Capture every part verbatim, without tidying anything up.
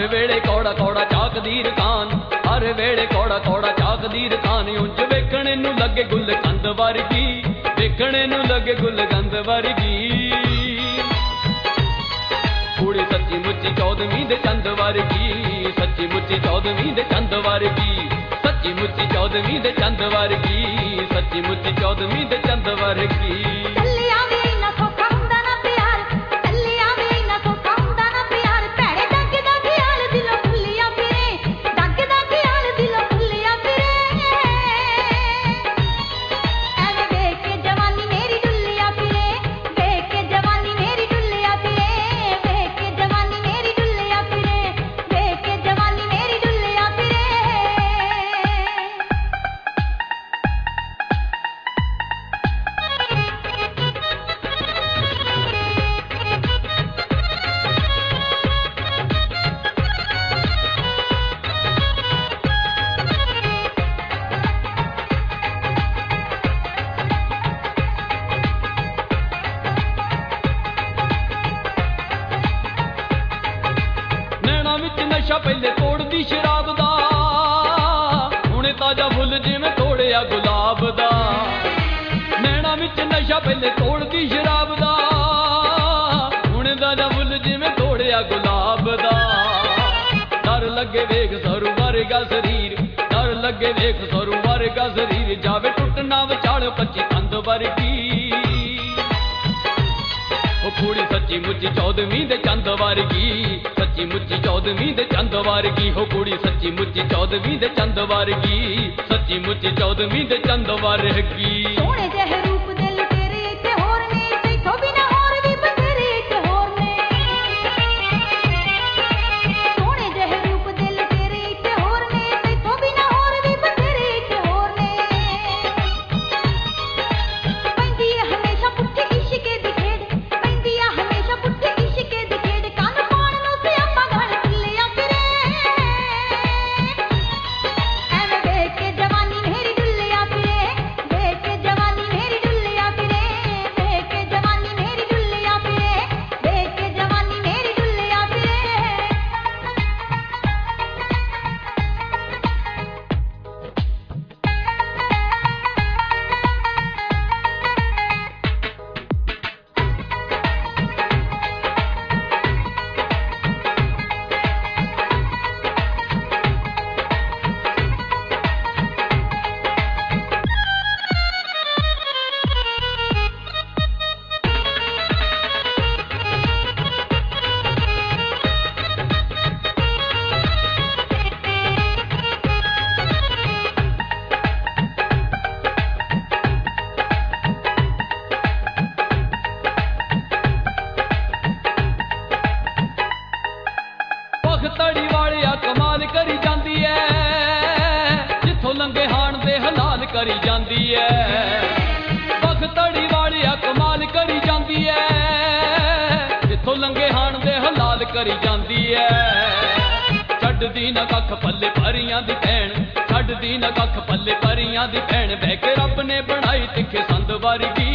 हर वेले कौड़ा कौड़ा झाकदी रकान, हर वेले कौड़ा कौड़ा झाकदी रकान। उंज वेखणे नूं लगे गुल कंद वर्गी, वेखणे नूं लगे गुल कंद वर्गी। कुड़ी सच्ची मुच्ची चौदहवीं दे चंद वर्गी, सच्ची मुच्ची चौदहवीं दे चंद वर्गी, सच्ची मुच्ची चौदहवीं दे चंद वर्गी, सच्ची मुच्ची चौदहवीं दे चंद वर्गी। नशा पहले तोड़दी शराब दा, हुणे ताजा फुल जिवें तोड़िया गुलाब दा। नैना विच नशा पहले तोड़दी शराब दा, हुणे ताजा फुल जिवें तोड़िया गुलाब दा। डर लगे वेख सरू वर्गा शरीर, डर लगे वेख सरू वर्गा शरीर। जावे टुटना विचाल कच्ची कंध वर्गी। कुड़ी सच्ची मुच्ची चौदहवीं दे चंद वर्गी, सच्ची मुच्ची चौदहवीं दे चंद वर्गी। हो कुड़ी सच्ची मुच्ची चौदहवीं दे चंद वर्गी, सच्ची मुच्ची चौदहवीं दे चंद वर्गी। सोहणे जेहे रूप दे लुटेरे इत्थे होर ने, तैथों बिना होर भी बथेरे इत्थे होर ने। सोहणे जेहे रूप दे लुटेरे इत्थे होर ने, तैथों बिना होर भी बथेरे इत्थे होर ने। पैंदी है हमेशा पुट्ठी इश्के दी खेड, तड़ी वालिया कमाल करी जाती है, जिथों लंघे हाण दे हलाल करी जाती है। पग तड़ी वालिया कमाल करी जाती है, जिथों लंघे हाण दे हलाल करी जाती है। छड्डदी ना कख पल्ले परियां दी भैण, छड्डदी ना कख पल्ले परियां दी भैण। बह के रब ने बनाई तिखे संद वर्गी।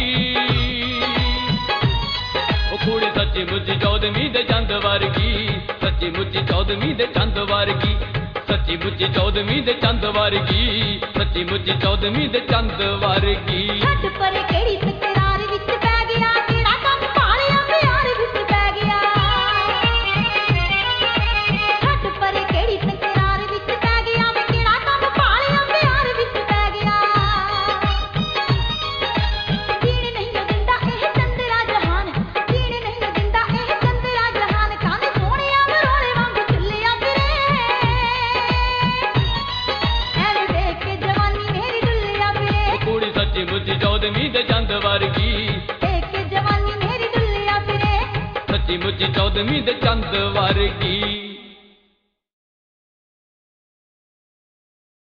कुड़ी सच्ची मुच्ची चौदहवीं दे चंद वर्गी, सच्ची मुच्ची चौदहवीं दे चंद वर्गी, सच्ची मुच्ची चौदहवीं दे चंद वर्गी, सच्ची मुच्ची चौदहवीं दे चंद वर्गी। छड्ड परे केड़ी तकरार विच पै गया, केड़ा कम भालिया प्यार विच पै गया। छड्ड परे केड़ी तकरार विच पै गया, वे केड़ा कम भालिया प्यार विच पै गया। जीण नहीं दिंदा एह चंदरा जहान, जीण नहीं दिंदा एह चंदरा जहान। कान सोहणिया मरोड़े वांग चुल्लिया फिरे, ऐवें देख के जवानी मेरी डुल्लिया फिरे। कुड़ी सच्ची मुच्ची चौदहवीं दे चंद वर्गी, देख के जवानी मेरी डुल्लिया फिरे। सच्ची मुच्ची चौदहवीं दे चंद वर्गी।